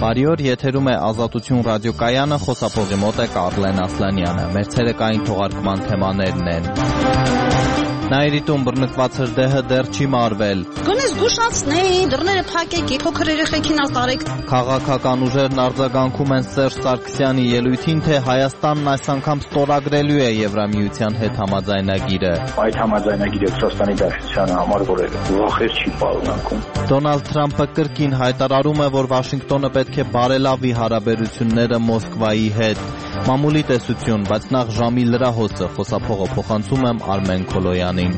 Բարի օր, եթերում է Ազատություն ռադիոկայանը, խոսափողի մոտ է Կարլեն Ասլանյանը։ Մեր ցերեկային թողարկման թեմաներն են. Նաիրիտում բռնկված հրդեհը դեռ չի մարվել։ Գոնե զգուշացնեի, դռները փակեք, փոքր երեխեքին ասարեք։ Քաղաքական ուժերն արձագանքում են Սերժ Սարգսյանի ելույթին, թե Հայաստանն այս անգամ ստորագրելու է Եվրամիության հետ համաձայնագիրը։ Այդ համաձայնագիրը Ռուսաստանի Դաշնությանը համար որ վախեր չի պարունակում։ Դոնալդ Թրամփը կրկին հայտարարում է, որ Վաշինգտոնը պետք է բարելավի հարաբերությունները Մոսկվայի հետ։ Մամուլի տեսություն, բայց նախ ժամի լրահոսը, խոսափողը փոխանցում եմ Արմեն Քոլոյանին։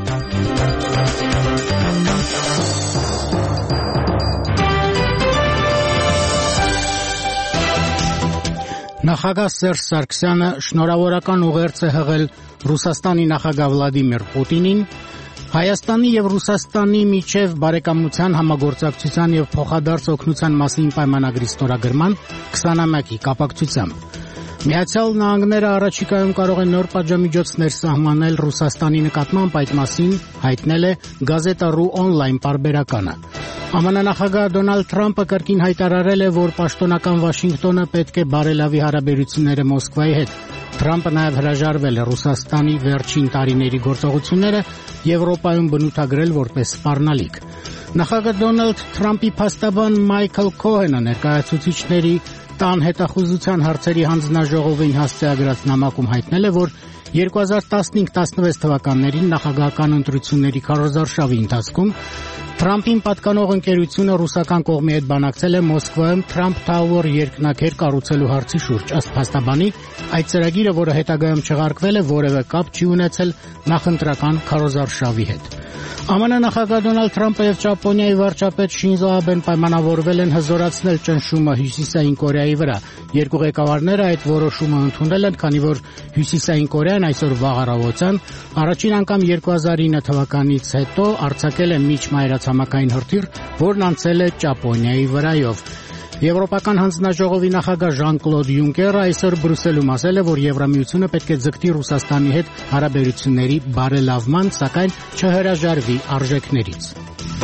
Նախագահ Սերժ Սարգսյանը շնորհավորական ուղերձ է հղել Ռուսաստանի նախագահ Վլադիմիր Պուտինին, Հայաստանի եւ Ռուսաստանի միջև բարեկամության, համագործակցության եւ փոխադարձ օգնության մասին պայմանագրի ստորագրման 20-ամյակի կապակցությամբ։ Միացյալ Նահանգները առաջիկայում կարող է նոր պատժամիջոցներ սահմանել Ռուսաստանի նկատմամբ, այդ մասին հայտնել է Գազետա.ru on-line պարբերականը։ ԱՄՆ նախագահ Դոնալդ Թրամփը կրկին հայտարարել է, որ պաշտոնական Վաշինգտոնը պետք է բարելավի հարաբերությունները Մոսկվայի հետ։ Թրամփը նաև հրաժարվել է Ռուսաստանի վերջին տարիների գործողությունները Եվրոպայում բնութագրել որպես սպառնալիք։ Նախագահ Դոնալդ Թրամփի փաստաբան Մայքլ Քոհենը ներկայացուցիչների տան հետախուզության հարցերի հանձնաժողովին հասցեագրած նամակում հայտնել է, որ 2015-16 թվականներին նախագահական ընտրությունների քարոզարշավի ընթացքում Թրամփին պատկանող ընկերությունը ռուսական կողմի հետ բանակցել է Մոսկվայում Trump Tower երկնաքեր կառուցելու հարցի շուրջ։ Ըստ փաստաբանի, այդ ծրագիրը, որը հետագայում չեղարկվել է, որևէ կապ չի ունեցել նախընտրական քարոզարշավի հետ։ ԱՄՆ նախագահ Դոնալդ Թրամփը եւ Ճապոնիայի վարչապետ Շինզո Աբեն պայմանավորվել են հզորացնել ճնշումը Հյուսիսային Կորեայի վրա։ Երկու ղեկավարները այդ որոշումը ընդունել են, քանի որ Հյուսիսային Կորեան այսօր վաղ առավոտյան առաջին անգամ 2009 թվականից հետո արձակել է միջմայրացամաքային հրթիռ, որն անցել է Ճապոնիայի վրայով։ Եվրոպական հանձնաժողովի նախագահ Ժան-Կլոդ Յունկերը այսօր Բրյուսելում ասել է, որ Եվրամիությունը պետք է ձգտի Ռուսաստանի հետ հարաբերությունների բարելավման, սակայն չհրաժարվի արժեքներից։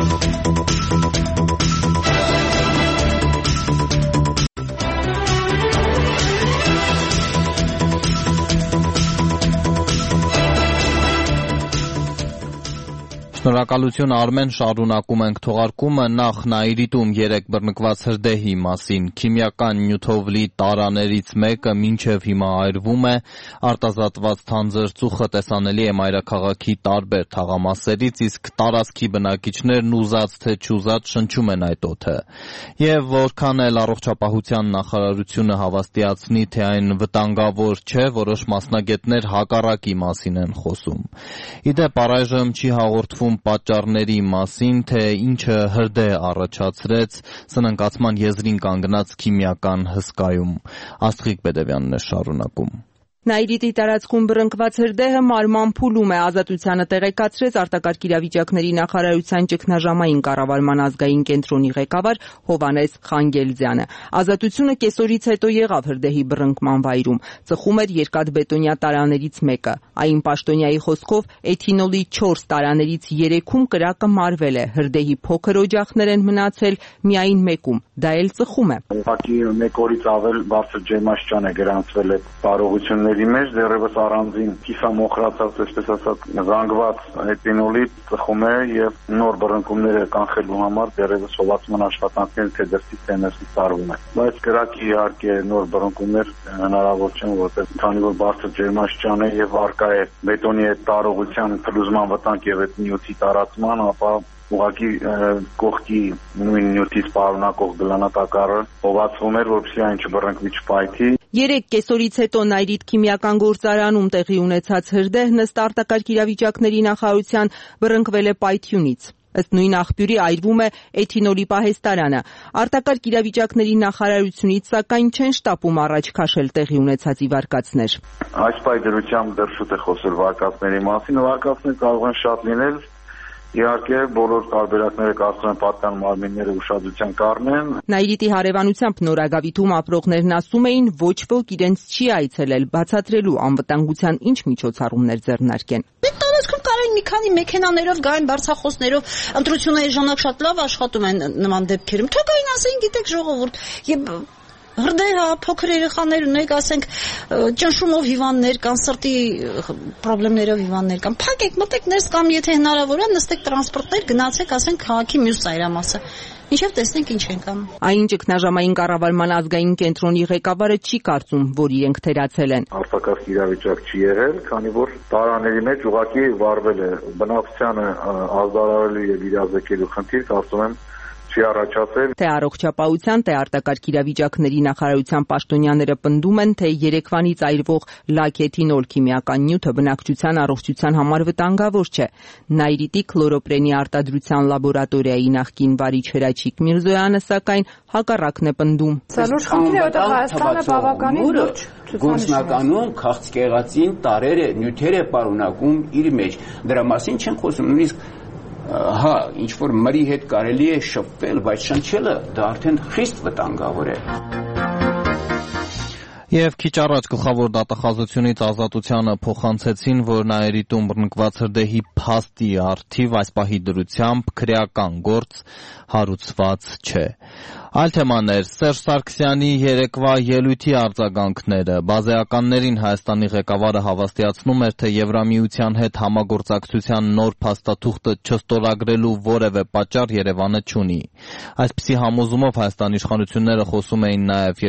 Շնորհակալություն Արմեն, շարունակում ենք թողարկումը, նախ Նաիրիտում 3 բռնկված հրդեհի մասին։ Քիմիական նյութով լի տարաներից մեկը մինչև հիմա այրվում է, արտազատված թանձր ծուխը տեսանելի է մայրաքաղաքի տարբեր թաղամասերից, իսկ տարածքի բնակիչներն ուզած թե չուզած շնչում են այդ օդը։ Եվ որքան էլ առողջապահության նախարարությունը հավաստիացնի, թե այն վտանգավոր չէ, որոշ մասնագետներ հակառակի մասին են խոսում։ Իդեպ առայժմ չի հաղորդվում պատճառների մասին, թե ինչը հրդեհ առաջացրեց սննկացման եզրին կանգնած քիմիական հսկայում։ Աստղիկ Բեդևյանն է շարունակում։ Նաիրիտի տարածքում բռնկված հրդեհը մարման փուլում է, Ազատությանը տեղեկացրեց արտակարգ իրավիճակների նախարարության ճգնաժամային կառավարման ազգային կենտրոնի ղեկավար Հովհաննես Խանգելձյանը։ Ազատությունը կեսօրից հետո եղավ հրդեհի բռնկման վայրում, ծխում էր երկաթբետոնյա տարաներից մեկը։ Այն պաշտոնյայի խոսքով էթինոլի 4 տարաներից 3-ում կրակը մարվել է, հրդեհի փոքր օջախներ են մնացել միայն մեկում, դա էլ ծխում է։ Ուղղակի մեկ օրից ավել բարձր ջերմաստիճան է գրանցվել այդ տարողությունների մեջ, դեռևս առանձին կիսամոխրացած, այսպես ասած, զանգված էթինոլի ծխում է եւ նոր բռնկումները կանխելու համար դեռևս հովացման աշխատանքները թե դրսից թե ներսից տարվում է։ Բայց կրակի իհարկե նոր բռնկումներ հնարավոր չեն, որովհետեւ քանի որ բարձր ջերմաստիճան է եւ արկա է բետոնի այդ տարողության փլուզման վտանգ եւ այդ նյութի տարածման, ապա ուղղակի կողքի նույն նյութից պարունակող գլանատակառը հովացվում էր, որպեսզի այն չբռնկվի, չպայթի։ 3 կեսօրից հետո Նաիրիտ քիմիական գործարանում տեղի ունեցած հրդեհն ըստ արտակարգ իրավիճակների նախարարության բռնկվել է Պայթյունից։ Ըստ նույն աղբյուրի այրվում է էթինոլի պահեստարանը։ Արտակարգ իրավիճակների նախարարությունից սակայն չեն շտապում առաջ քաշել տեղի ունեցած վարկածներ։ Այս պայդրությամբ դեռ շուտ է խոսել վարկածների մասին, վարկածները կարող են շատ լինել։ Իհարկե, բոլոր տարբերակները կարծում եմ պատկան մարմինները ուշադրության կառնեն։ Նաիրիտի հարևանությամբ Նորագավիթում ապրողներն ասում էին, ոչ ոք իրենց չի այցելել, բացատրելու անվտանգության ինչ միջոցառումներ ձեռնարկեն։ Այդ տարածքում կարող են մի քանի մեքենաներով գային բարձրախոսներով, ընտրությունների ժամանակ շատ լավ աշխատում են նման դեպքերում։ Թող գային ասեն, գիտեք ժողովուրդ, եւ հրդեհ, փոքր երեխաներ ունեք, ասենք ճնշումով հիվանդներ կան, սրտի խնդիրներով հիվանդներ կան։ Փակեք, մտեք ներս կամ եթե հնարավոր է, նստեք տրանսպորտներ, գնացեք, ասենք քաղաքի մյուս ծայրամասը։ Ինչեւ տեսնենք ինչ ենք անում։ Այն ճգնաժամային կառավարման ազգային կենտրոնի ղեկավարը չի կարծում, որ իրենք թերացել են։ Արտակարգ իրավիճակ չի եղել, քանի որ տարաների մեջ ուղղակի վարվել է բնակչությանը ազդարարելու եւ իրազեկելու խնդիր, կարծում եմ չի առաջացել։ Թե առողջապահության, թե արտակարգ իրավիճակների նախարարության պաշտոնյաները պնդում են, թե երեկվանից այրվող լաքեթինոլ քիմիական նյութը բնակչության առողջության համար վտանգավոր չէ։ Նայրիտի քլորոպրենի արտադրության լաբորատորիայի նախկին վարիչ Հրաչիկ Միրզոյանը սակայն հակառակն է պնդում։ Սա լուրջ խնդիր է, որտեղ Հայաստանը բավականին լուրջ գործնականում քաղցկեղածին տարերը, նյութեր է պարունակում իր մեջ։ Դրա մասին չեն խոսում, նույնիսկ հա, ինչ որ մրի հետ կարելի է շփվել, բայց շնչելը դա արդեն խիստ վտանգավոր է։ Եվ քիչ առաջ գլխավոր դատախազությունից Ազատությանը փոխանցեցին, որ Նայիրիտում բռնկված հրդեհի փաստի առթիվ այս պահի դրությամբ քրեական գործ հարուցված չէ։ Այլ թեմաներ, Սերժ Սարգսյանի երեկվա ելույթի արձագանքները, բազեականներին Հայաստանի ղեկավարը հավաստիացնում էր, թե Եվրամիության հետ համագործակցության նոր փաստաթուղթը չստորագրելու որևէ պատճառ Երևանը չունի։ Այսպիսի համոզումով Հայաստանի իշխանությունները խոսում էին նաև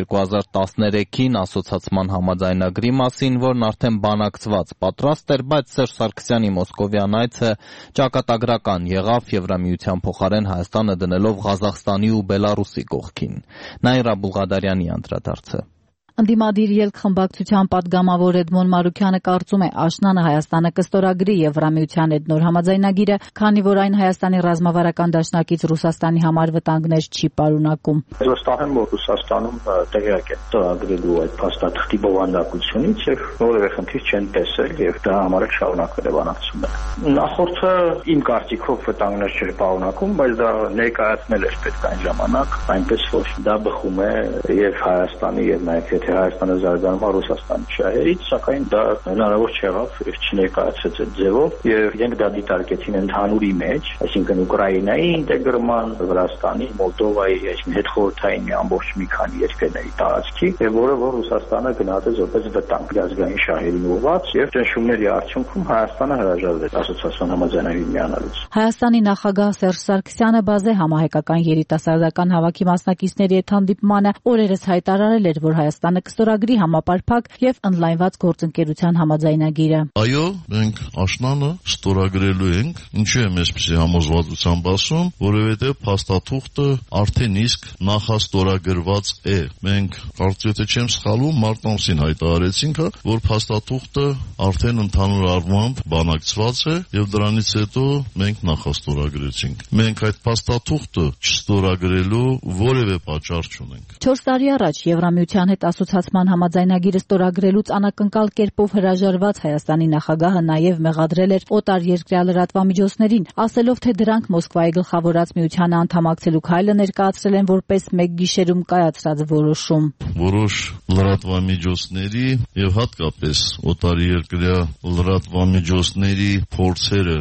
2013-ին ասոցացման համաձայնագրի մասին, որն արդեն բանակցված պատրաստ էր, բայց Սերժ Սարգսյանի մոսկովյան այցը ճակատագրական եղավ Եվրամիության փոխարեն Հայաստանը դնելով Ղազախստանի ու Բելարուսի կողքին։ Նաիրա Բուլղադարյանի անդրադարձը։ Ընդդիմադիր ելք-խմբակցության պատգամավոր Էդմոն Մարուքյանը կարծում է, աշնանը Հայաստանը կստորագրի Եվրամիության հետ նոր համաձայնագիրը, քանի որ այն Հայաստանի ռազմավարական դաշնակից Ռուսաստանի համար վտանգներ չի պարունակում։ Վստահ եմ, որ Ռուսաստանում տեղյակ է ստորագրելու այդ փաստաթղթի բովանդակությունից եւ որևէ խնդիր չեն տեսել եւ դա համար է շարունակվել է բանակցությունը։ Նախորդը իմ կարծիքով վտանգներ չէր պարունակում, բայց դա ներկայացնել էր պետք այն ժամանակ, այնպես որ դա բխում է եւ Հայաստանի եւ նաեւ եթե Հայաստանը զարգանում է Ռուսաստանի շահերից, սակայն դա հնարավոր չեղավ եւ չներկայացվեց այդ ձևով եւ իրենք դա դիտարկեցին ընդհանուրի մեջ, այսինքն Ուկրաինայի ինտեգրման, Վրաստանի, Մոլդովայի, այսինքն հետխորհրդային մի ամբողջ մի քանի երկրների տարածքի եւ որը որ Ռուսաստանը գնահատեց որպես վտանգ ազգային շահերին ուղղված եւ ճնշումների արդյունքում Հայաստանը հրաժարվեց ասոցիացիոն համաձայնագրին միանալուց։ Հայաստանի նախագահ Սերժ Սարգսյանը բազե համահայկական երիտասարդական հավաքի մասնակիցների հետ հանդիպմանը օրերս հայտարարել էր, որ Հայաստանը կստորագրի համապարփակ եւ ընդլայնված գործընկերության համաձայնագիրը։ Այո, մենք աշնանը ստորագրելու ենք, ինչու եմ այսպեսի համոզվածությամբ ասում, որովհետեւ փաստաթուղթը արդեն իսկ նախաստորագրված է։ Մենք կարծում եթե չեմ սխալվում, մարտ ամսին հայտարարեցինք, որ փաստաթուղթը արդեն ընդհանուր առմամբ բանակցված է եւ դրանից հետո մենք նախաստորագրեցինք։ Մենք այդ փաստաթուղթը չստորագրելու որևէ պատճառ չունենք։ 4 տարի առաջ Եվրամիության հետ ասոցացման համաձայնագիրը ստորագրելուց անակնկալ կերպով հրաժարված Հայաստանի նախագահը նաև մեղադրել էր օտարերկրյա լրատվամիջոցներին, ասելով, թե դրանք Մոսկվայի գլխավորած միությանը անդամակցելու քայլը ներկայացրել են որպես մեկ գիշերում կայացրած որոշում։ Որոշ լրատվամիջոցների եւ հատկապես օտարերկրյա լրատվամիջոցների փորձերը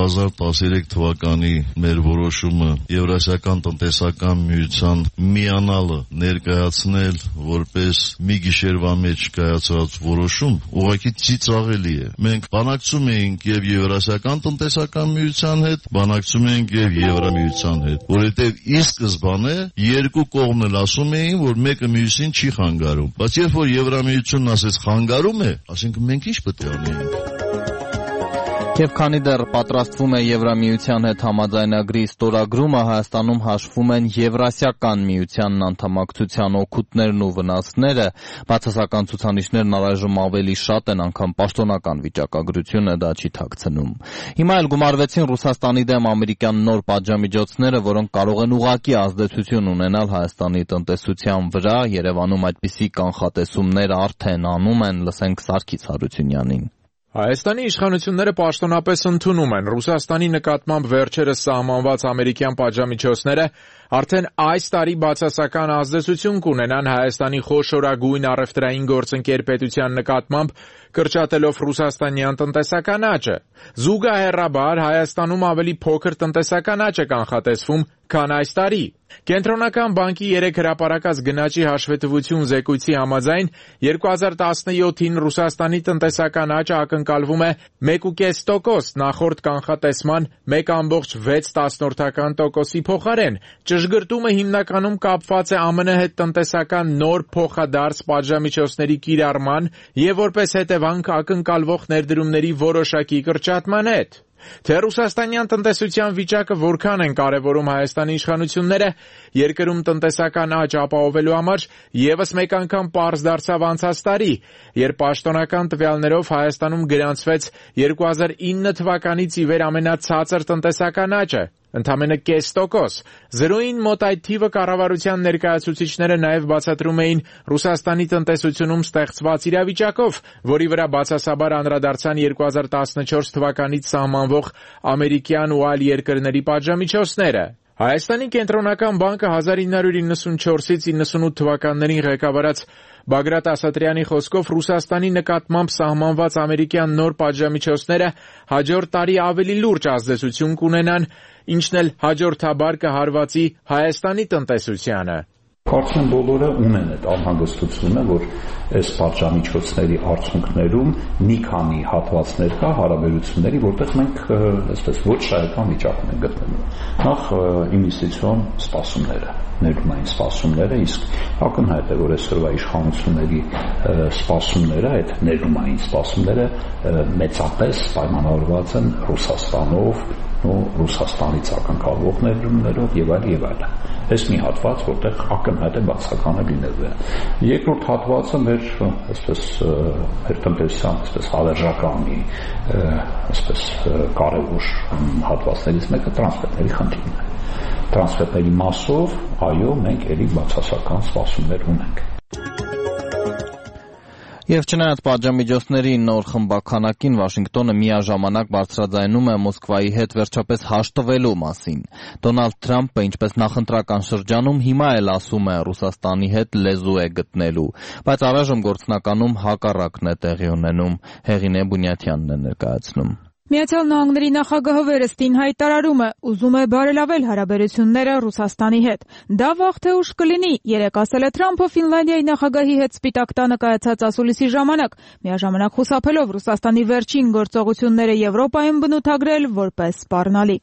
2013 թվականի մեր որոշումը Եվրասիական տնտեսական միության միանալը ներկայացնել որպես մի գիշերվա մեջ կայացած որոշում ուղղակի ծիծաղելի է։ Մենք բանակցում էինք եւ Եվրասիական տնտեսական միության հետ, բանակցում էինք եւ Եվրամիության հետ, որովհետեւ ի սկզբանե երկու կողմն էլ ասում էին, որ մեկը մյուսին չի խանգարում, բայց երբ որ Եվրամիությունն ասեց խանգարում է, ասենք մենք ինչ պետք է անենք։ Եվ քանի դեռ պատրաստվում է Եվրամիության հետ համաձայնագրի ստորագրումը, Հայաստանում հաշվում են Եվրասիական միությանն անդամակցության օգուտներն ու վնասները, բացասական ցուցանիշներն առայժմ ավելի շատ են, անգամ պաշտոնական վիճակագրությունը դա չի թաքցնում։ Հիմա էլ գումարվեցին Ռուսաստանի դեմ ամերիկյան նոր պատժամիջոցները, որոնք կարող են ուղղակի ազդեցություն ունենալ Հայաստանի տնտեսության վրա, Երևանում այդպիսի կանխատեսումներ արդեն անում են, լսենք Սարգիս Հարությունյանին։ Հայաստանի իշխանությունները պաշտոնապես ընդունում են Ռուսաստանի նկատմամբ վերջերս սահմանված ամերիկյան պատժամիջոցները արդեն այս տարի բացասական ազդեցություն կունենան Հայաստանի խոշորագույն առևտրային գործընկեր պետության նկատմամբ, կրճատելով ռուսաստանյան տնտեսական աճը։ Զուգահեռաբար Հայաստանում ավելի փոքր տնտեսական աճ է կանխատեսվում, քան այս տարի։ Կենտրոնական բանկի 3 հրապարակած գնաճի հաշվետվություն զեկույցի համաձայն 2017-ին Ռուսաստանի տնտեսական աճը ակնկալվում է 1.5%, նախորդ կանխատեսման 1.6%-ի փոխարեն։ Ճշգրտումը հիմնականում կապված է ԱՄՆ հետ տնտեսական նոր փոխադարձ պատժամիջոցների կիրառման եւ որպես հետևանք ակնկալվող ներդրումների որոշակի կրճատման հետ։ Թե ռուսաստանյան տնտեսության վիճակը որքան են կարևորում Հայաստանի իշխանությունները երկրում տնտեսական աճ ապահովելու համար, եւս մեկ անգամ պարզ դարձավ անցած տարի, երբ պաշտոնական տվյալներով Հայաստանում գրանցվեց 2009 թվականից ի վեր ամենացածր տնտեսական աճը, ընդամենը 0.5%։ Զրոյին մոտ այդ թիվը կառավարության ներկայացուցիչները նաև բացատրում էին Ռուսաստանի տնտեսությունում ստեղծված իրավիճակով, որի վրա բացասաբար անդրադարձան 2014 թվականից սահմանվող ամերիկյան ու այլ երկրների պատժամիջոցները։ Հայաստանի կենտրոնական բանկը 1994-ից 98 թվականներին ղեկավարած Բագրատ Ասատրյանի խոսքով Ռուսաստանի նկատմամբ սահմանված ամերիկյան նոր պատժամիջոցները հաջորդ տարի ավելի լուրջ ազդեցություն կունենան, ինչն էլ հաջորդաբար կհարվածի Հայաստանի տնտեսությանը։ Կարծում եմ բոլորը ունեն այդ անհանգստությունը, որ այս պատժամիջոցների արդյունքներում մի քանի հատվածներ կա հարաբերությունների, որտեղ մենք այսպես ոչ շահեկան վիճակում ենք գտնվում։ Նախ ինվեստիցիոն սպասումները, ներդրումային սպասումները, իսկ ակնհայտ է, որ այսօրվա իշխանությունների սպասումները, այդ ներդրումային սպասումները մեծապես պայմանավորված են Ռուսաստանով, Ռուսաստանից ակնկալվող ներդրումներով եւ այլ։ Այս մի հատված, որտեղ ակնհայտ է բացականը լինելու է։ Երկրորդ հատվածը մեր տնտեսության հավերժական կարևոր հատվածներից մեկը տրանսֆերների խնդիրն է։ Տրանսֆերների մասով, այո, մենք ելի բացասական սպասումներ ունենք։ Եվ չնայած պատժամիջոցների նոր խմբաքանակին, Վաշինգտոնը միաժամանակ բարձրաձայնում է Մոսկվայի հետ վերջապես հաշտվելու մասին։ Դոնալդ Թրամփը, ինչպես նախընտրական շրջանում, հիմա էլ ասում է Ռուսաստանի հետ լեզու է գտնելու, բայց առայժմ գործնականում հակառակն է տեղի ունենում։ Հեղինե Բունյաթյանն է ներկայացնում։ Միացյալ Նահանգների նախագահը վերստին հայտարարում է, ուզում է բարելավել հարաբերությունները Ռուսաստանի հետ։ Դա վաղ թե ուշ կլինի, երեկ ասել է Թրամփը Ֆինլանդիայի նախագահի հետ Սպիտակ տանը կայացած ասուլիսի ժամանակ, միաժամանակ խուսափելով Ռուսաստանի վերջին գործողությունները Եվրոպայում բնութագրել որպես սպառնալիք։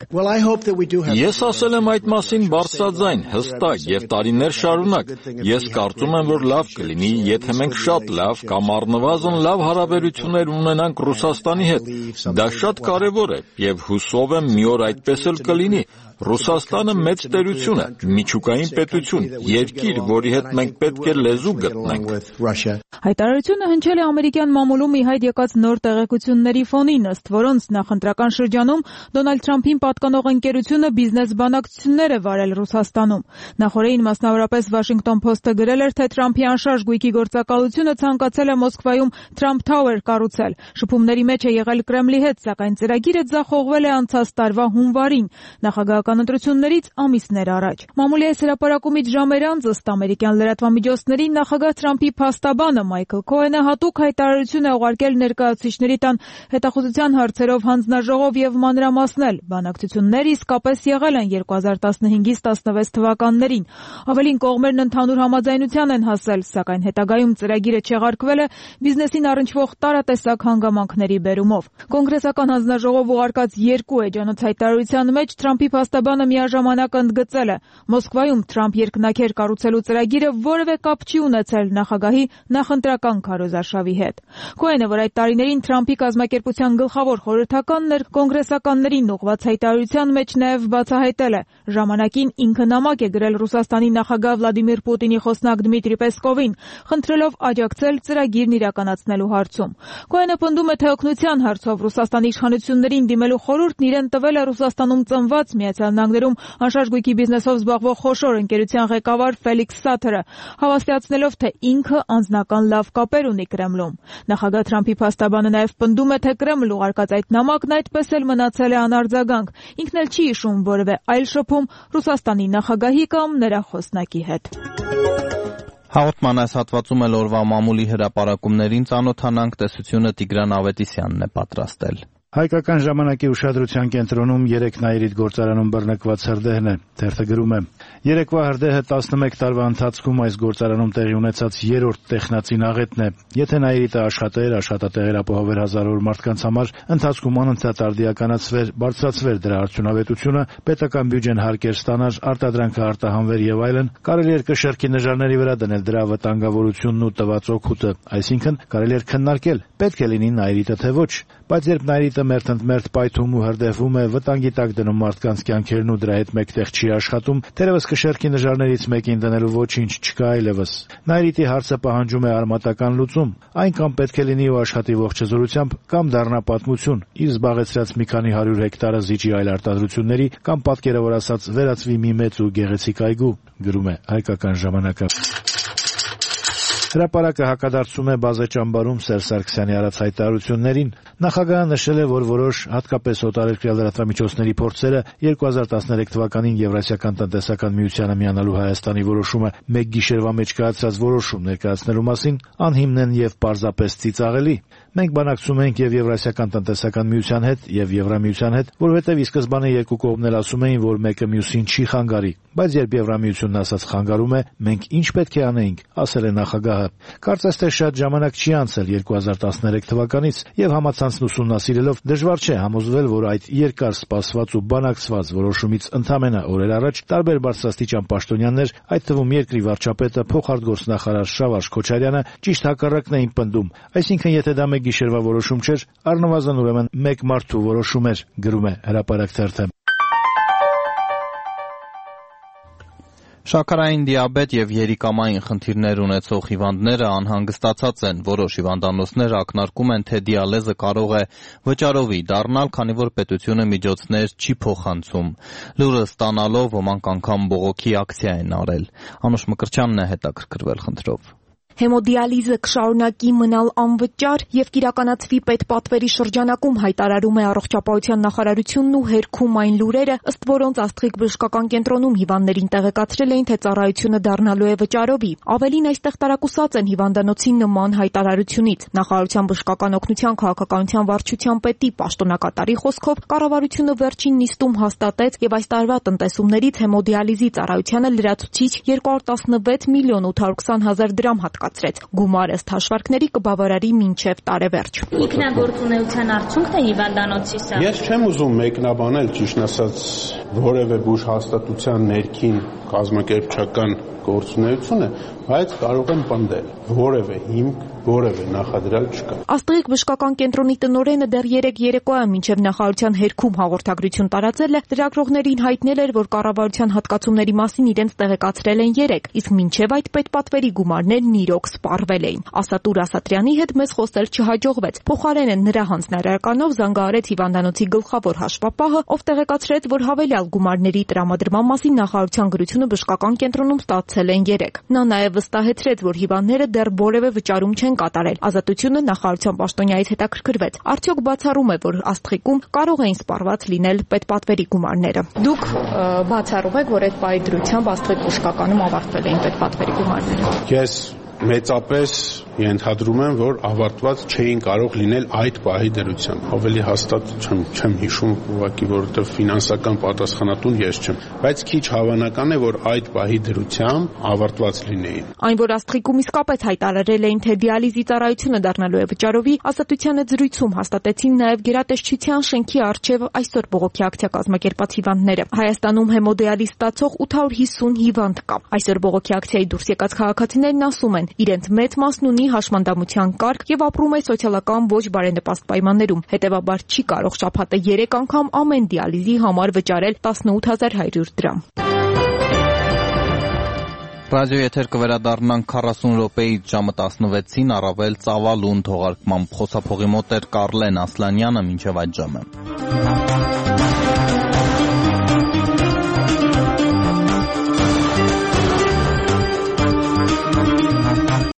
Ես ասել եմ այդ մասին բարձրաձայն, հստակ եւ տարիներ շարունակ։ Ես կարծում եմ, որ լավ կլինի, եթե մենք շատ լավ կամ առնվազն լավ հարաբերություններ ունենանք Ռուսաստանի հետ։ Դա շատ կարևոր է եւ հուսով եմ մի օր այդպես էլ կլինի։ Ռուսաստանը մեծ տերություն է, միջուկային պետություն, երկիր, որի հետ մենք պետք է լեզու գտնենք։ Հայտարարությունը հնչել է ամերիկյան մամուլում ի հայտ եկած նոր տեղեկությունների ֆոնին, ըստ որոնց նախընտրական շրջանում Դոնալդ Թրամփին պատկանող ընկերությունը բիզնես բանակցություններ է վարել Ռուսաստանում։ Նախորդին մասնավորապես Washington Post-ը գրել էր, թե Թրամփի անշարժ գույքի գործակալությունը ցանկացել է Մոսկվայում Trump Tower կառուցել։ Շփումների մեջ է եղել Կրեմլի հետ, սակայն ծրագիրը ձախողվել է անցած տարվա հունվարին։ Նախագահական ընտրություններից ամիսներ առաջ։ Մամուլի այս հրապարակումից ժամեր անց ըստ ամերիկյան լրատվամիջոցների նախագահ Թրամփի փաստաբանը Մայքլ Քոենը հատուկ հայտարարություն է ուղարկել ներկայացուցիչների տան հետախուզության հարցերով հանձնաժողով եւ մանրամասնել։ Բանակցությունները իսկապես եղել են 2015-ից 16 թվականներին։ Ավելին կողմերն ընդհանուր համաձայնության են հասել, սակայն հետագայում ծրագիրը չեղարկվել է բիզնեսին առնչվող տարատեսակ հանգամանքների բերումով։ Կոնգրեսական հանձնաժողով ուղարկած 2 էջանոց հայտարարության մեջ Թրամփի փաստաբանը միաժամանակ ընդգծել է. Մոսկվայում Թրամփ երկնաքեր կառուցելու ծրագիրը որևէ կապ չի ունեցել նախագահի նախընտրական քարոզարշավի հետ։ Քոենը, որ այդ տարիներին Թրամփի կազմակերպության գլխավոր խորհրդականն էր, կոնգրեսականներին ուղղված հայտարարության մեջ նաև բացահայտել է. ժամանակին ինքը նամակ է գրել Ռուսաստանի նախագահ Վլադիմիր Պուտինի խոսնակ Դմիտրի Պեսկովին, խնդրելով աջակցել ծրագիրն իրականացնելու հարցում։ Քոենը պնդում է, թե օգնության հարցով Ռուսաստանի իշխանություններին դիմելու խորհուրդն իրեն տվել է Ռուսաստանում ծնված Միացյալ Նահանգներում անշարժ գույքի բիզնեսով զբաղվող խոշոր ընկերության ղեկավար Ֆելիքս Սաթերը, հավաստիացնելով, թե ինքը անձնական լավ կապեր ունի Կրեմլում։ Նախագահ Թրամփի փաստաբանը նաև պնդում է, թե Կրեմլ ուղարկած այդ նամակն այդպես էլ մնացել է անարձագանք։ Ինքն էլ չի հիշում որևէ այլ շփում Ռուսաստանի նախագահի կամ նրա խոսնակի հետ։ Հաղորդման այս հատվածում էլ օրվա մամուլի հրապարակումներին ծանոթանանք, տեսությունը Տիգրան Ավետիսյանն է պատրաստել։ Հայկական ժամանակի ուշադրության կենտրոնում 3 նայիրիդ գործարանում բռնկված հրդեհն է։ Թերթը գրում է. Երեկվա հրդեհը 11 տարվա ընթացքում այս գործարանում տեղի ունեցած 3-րդ տեխնացին աղետն է։ Եթե նայիրիդը աշխատեր, աշխատատեղեր ապահովեր հազարավոր մարդկանց համար, ընթացքում անընդհատ արդիականացվեր, բարձրացվեր դրա արդյունավետությունը, պետական բյուջեն հարկեր ստանար, արտադրանքը արտահանվեր եւ այլն, կարելի էր կշեռքի նժարների վրա դնել դրա վտանգավորությունն ու տված օգուտը, այսինքն կարելի էր քննարկել, պետք է լինի նայիրիդը թե ոչ, բայց երբ նայիրիդը մերթ պայթում ու հրդեհվում է, վտանգի տակ դնում մարդկանց կյանքերն ու դրա հետ մեկտեղ չի աշխատում, թերևս կշեռքի նժարներից մեկին դնելու ոչինչ չկա այլևս։ Նայիրիդի հարցը պահանջում է արմատական լուծում, այն կամ պետք է լինի ու աշխատի ողջ հզորությամբ, կամ դառնա պատմություն, իր զբաղեցրած մի քանի 100 հեկտարը զիջի այլ արտադրությունների, կամ պատկերավոր ասած վերածվի մի մեծ ու գեղեցիկ այգու, գրում է Հայկական ժամանակը։ Հրապարակը հակադարձում է բազե ճամբարում Սերժ Սարգսյանի արած հայտարարություններին։ Նախագահը նշել է, որ որոշ հատկապես օտարերկրյա լրատվամիջոցների փորձերը 2013 թվականին Եվրասիական տնտեսական միությանը միանալու Հայաստանի որոշումը մեկ գիշերվա մեջ կայացած որոշում ներկայացնելու մասին անհիմն են եւ պարզապես ծիծաղելի։ Մենք բանակցում ենք եւ Եվրասիական տնտեսական միության հետ եւ Եվրամիության հետ, որովհետեւ ի սկզբանե երկու կողմն էլ ասում էին, որ մեկը մյուսին չի խանգարի, բայց երբ Եվրամիությունն ասած խանգարում է, մենք ինչ պետք է անեինք, ասել է նախագահը։ Կարծես թե շատ ժամանակ չի անցել 2013 թվականից եւ համացանցն ուսումնասիրելով դժվար չէ համոզվել, որ այդ երկար սպասված ու բանակցված որոշումից ընդամենը օրեր առաջ տարբեր բարձրաստիճան պաշտոնյաներ, այդ թվում երկրի վարչապետը, փոխարտգործնախարար Շավարժ Քոչարյանը ճիշտ հակառակն էին պնդում, այսինքն եթե դա մեկ գիշերվա որոշում չէր, առնվազն ուրեմն մեկ մարդու որոշում էր, գրում է Հրապարակ թերթը։ Շաքարային դիաբետ եւ երիկամային խնդիրներ ունեցող հիվանդները անհանգստացած են, որոշ հիվանդանոցներ ակնարկում են, թե դիալեզը կարող է վճարովի դառնալ, քանի որ պետությունը միջոցներ չի փոխանցում։ Լուրը ստանալով ոմանք անգամ բողոքի ակցիա են արել։ Անուշ Մկրտչյանն է հետաքրքրվել խնդրով։ Հեմոդիալիզը կշարունակի մնալ անվճար եւ կիրականացվի պետպատվերի շրջանակում հայտարարում է Առողջապահության նախարարությունն ու հերքում այն լուրերը, ըստ որոնց Աստղիկ բժշկական կենտրոնում հիվանդներին տեղեկացրել էին, թե ծառայությունը դառնալու է վճարովի։ Ավելին այստեղ տարակուսած են հիվանդանոցի նման հայտարարությունից։ Նախարարության բժշկական օգնության քաղաքականության վարչության պետի պաշտոնակատարի խոսքով կառավարությունը վերջին նիստում հաստատեց եւ այս տարվա տնտեսումներից հեմոդիալիզի ծառայությանը լրացուցիչ 216 միլիոն 820 հազար դրամ Գումարը ըստ հաշվարկների կբավարարի մինչև տարեվերջ։ Ինքնագործունեության արդյունքն է հիվանդանոցի սա։ Ես չեմ ուզում մեկնաբանել, ճիշտ ասած, որևէ բուժհաստատության ներքին կազմակերպչական գործունեությունը, բայց կարող եմ պնդել, որևէ հիմք, որևէ նախադրյալ չկա։ Աստղիկ բժշկական կենտրոնի տնօրենը դեռ 3 երեկոյան մինչև նախարարության հերքում հաղորդագրություն տարածել է, լրագրողներին հայտնել էր, որ կառավարության հատկացումների մասին իրենց տեղեկացրել են 3, իսկ մինչև այդ պետպատվերի գումարներն իրոք սպառվել էին։ Ասատուր Ասատրյանի հետ մեզ խոսել չհաջողվեց։ Փոխարենը նրա հանձնարարականով զանգահարեց հիվանդանոցի գլխավոր հաշվապահը, ով տեղեկացրեց, որ հավելյալ գումարների տրամադրման մասին նախարարության գրությունը բժշկական կենտրոնում ստացել են 3։ Նա նաև վստահեցրեց, որ հիվանդները դեռ որևէ վճարում չեն կատարել։ Ազատությունը նախարարության պաշտոնյայից հետաքրքրվեց։ Արդյոք բացառում է, որ Աստղիկում կարող էին սպառված լինել պետպատվերի գումարները։ Դուք բացառում եք, որ այդ պահի դրությամբ Աստղիկ բժշկականում ավարտվել էին պետպատվերի գումարները։ Ես մեծապես ենթադրում եմ, որ ավարտված չէին կարող լինել այդ պահի դրությամբ։ Ավելի հաստատ չեմ հիշում, ուղղակի որովհետև ֆինանսական պատասխանատուն ես չեմ, բայց քիչ հավանական է, որ այդ պահի դրությամբ ավարտված լինեին։ Այն, որ Աստղիկում իսկապես հայտարարել էին, թե դիալիզի ծառայությունը դառնալու է վճարովի, Ազատությանը զրույցում հաստատեցին նաև գերատեսչության շենքի առջև այսօր բողոքի ակցիա կազմակերպած հիվանդները։ Հայաստանում հեմոդիալիզ ստացող 850 հիվանդ կա։ Այսօր բողոքի ակցիայի դուրս եկած քաղաքացիներն ասում են, իրենց մեծ մասն ունի հաշմանդամության կարգ եւ ապրում է սոցիալական ոչ բարենպաստ պայմաններում, հետեւաբար չի կարող շաբաթը 3 անգամ ամեն դիալիզի համար վճարել 18100 դրամ։ Ռադիո եթեր կվերադառնանք 40 րոպեից ժամը 16-ին առավել ծավալուն թողարկմամբ։ Խոսափողի մոտ էր Կարլեն Ասլանյանը, մինչև այդ ժամը։